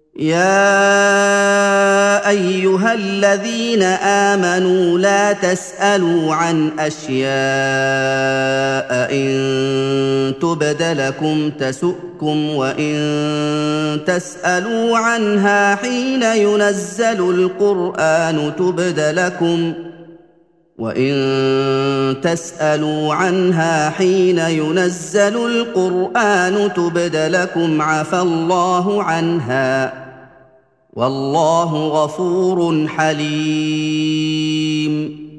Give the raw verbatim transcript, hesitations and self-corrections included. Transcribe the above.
يا ايها الذين امنوا لا تسالوا عن اشياء ان تبد لكم تسؤكم وان تسالوا عنها حين ينزل القران تبد لكم وان تسالوا عنها حين ينزل القران تبد لكم عفى الله عنها والله غفور حليم